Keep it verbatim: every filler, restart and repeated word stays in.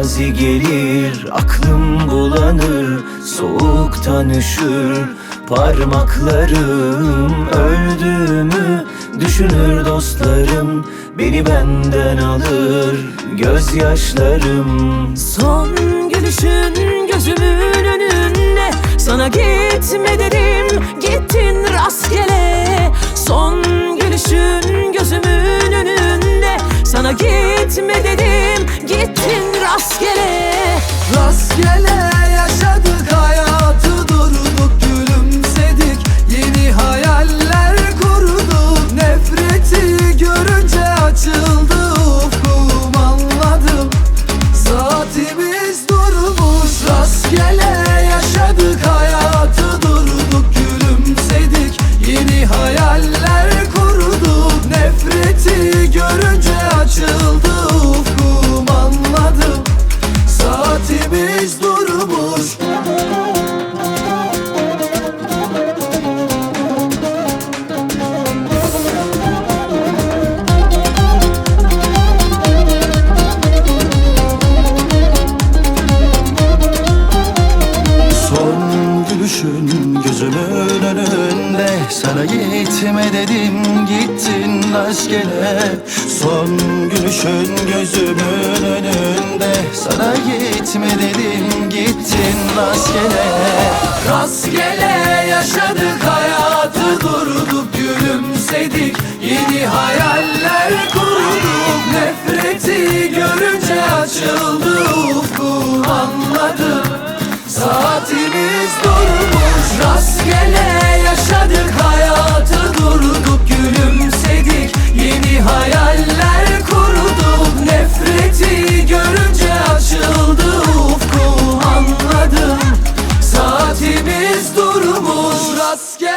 mazi gelir, aklım bulanır, soğuktan üşür parmaklarım. Öldüğümü düşünür dostlarım, beni benden alır gözyaşlarım. Son gülüşün gözümün önünde, sana gitme dedim, gittin rastgele. Son gülüşün gözümün önünde, sana gitme dedim, gittin rastgele. Rastgele yaşadık hayatı, durduk gülümsedik, yeni hayaller kurduk. Nefreti görünce açıldı ufkum, anladım saatimiz durmuş. Rastgele yaşadık hayatı, durduk gülümsedik, yeni hayaller kurduk. Nefreti görünce açıldı ufkum, anladım saatimiz durmuş. Son gülüşün gözümün önünde, sana gitme dedim, gittin rastgele. Son gülüşün gözümün önünde, sana gitme dedim, gittin rastgele. Rastgele yaşadık hayatı, durduk gülümsedik, yeni hayaller kurduk. Nefreti görünce açıldı ufkum, anladım saatimiz durmuş. Rastgele yaşadık hayatı, durduk gülümsedik, yeni hayaller kurduk. Nefreti görünce açıldı ufkum, anladım saatimiz durmuş. Rastgele